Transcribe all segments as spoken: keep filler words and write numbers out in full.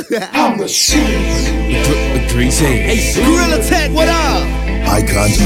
I'm the shit. Greasy. Hey, Gorilla Tech, what up? Icons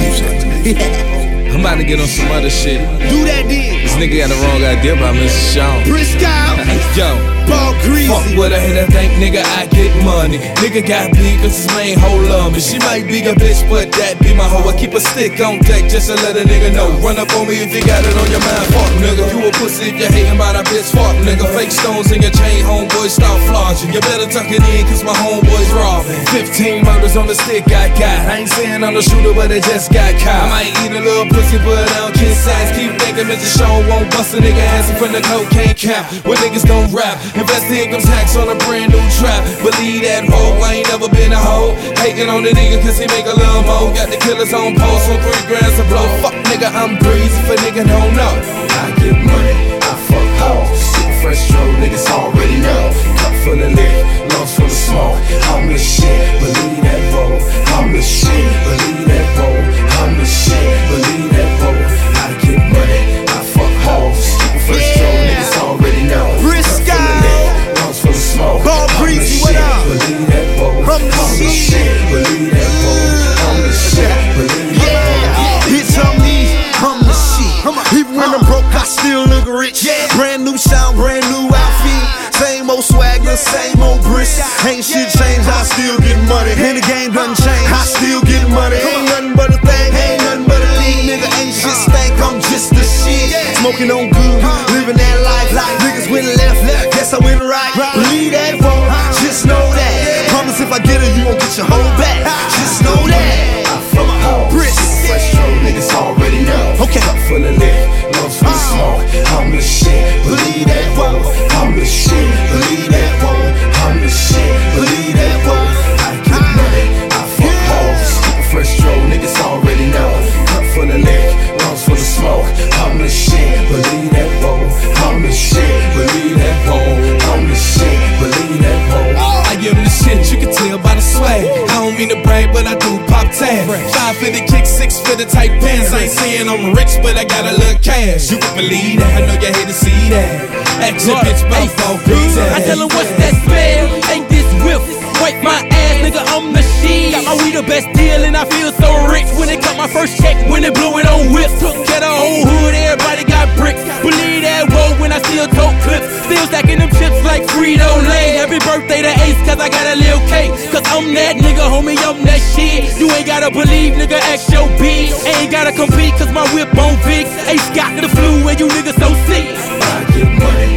Music. I'm about to get on some other shit. Do that then. This nigga got the wrong idea about Mister Sean. Briscoe. Yo. Ball Greasy. Fuck what I hit, I think, nigga, I get money. Nigga got beat, cause his main hoe love me. She might be a bitch, but that be my hoe. I keep a stick on deck just to let a nigga know. Run up on me if you got it on your mind. Fuck, nigga, you a pussy if you hating about a bitch. Fuck, nigga, fake stones in your chain, homeboy, start flogging. You better tuck it in, cause my homeboy's robbing. Fifteen murders on the stick I got. I ain't saying I'm the shooter, but it just got caught. I might eat a little pussy, but I don't kiss ass. Keep thinking Mister Sean won't bust a nigga ass in front of cocaine cap. When niggas don't rap, invest the income tax on a brand new trap. Believe that hoe, I ain't never been a hoe. Hating on the nigga cause he make a little mo. Got the killers on post on three grand to blow. Fuck nigga, I'm greasy for nigga don't know. I get money, I fuck hoes. Super fresh stroke, niggas already know. Cup full of lick, lungs full of smoke. I'm the shit, believe that roll. I'm the shit, believe that roll. I'm the shit, believe that roll. I get money, I fuck hoes. Super fresh stroke, niggas already know. Briscoe. For the smoke. Ball Greasy, what up? Believe that roll. From the I'm the shit. shit, believe that roll. I'm the shit, believe that roll. Bitch, I'm me, I'm the shit. Even when I'm broke, I still look rich. Brand new sound, brand new outfit. Same old swagger, same old brisk. Ain't shit changed, I still get money. And the game done changed, I still get money. Ain't nothing but a thing, ain't nothing but a lead. Nigga, ain't shit stank, I'm just the shit. Smoking on good, living that life. Like niggas went left, guess I went right. Believe that, bro, just know that. Promise if I get it, you gon' get your whole back. Just know that. I fuck hoes. Fresh stroke, niggas already know. Okay. Cup full of lick, lungs full of smoke. I'm the shit, believe that roll. I'm the shit, believe that roll. I'm the shit, believe that roll. I get money, I fuck hoes. Super fresh stroke, niggas already know. Cup full of lick, lungs full of smoke. I'm the shit, believe that roll. I'm the shit, believe that roll. I'm the shit, believe that roll. I am the shit, you can tell by the swag. I don't mean to brag, but I do pop tag. Five for the kick, six for the tight pants. I ain't saying I'm rich, but I got a little cash. You can believe that, I know you hate to see that. Act your bitch about four greasy. I tell her what's that smell? Ain't this whip? Wipe my ass, nigga, I'm the shit. Got my weed the best deal and I feel so rich. When they cut my first check, when they blew it on whip. Took care of the whole hood, everybody got bricks. Believe that roll when I still tote clips. Still stacking them chips like Frito-Lay. Every birthday to Ace, cause I got a little cake. Cause I'm that nigga, homie, I'm that shit. You ain't gotta believe, nigga, ask your bitch. Ain't gotta compete, cause my whip on Vicks. Ace got the flu, and you niggas so sick. I get money,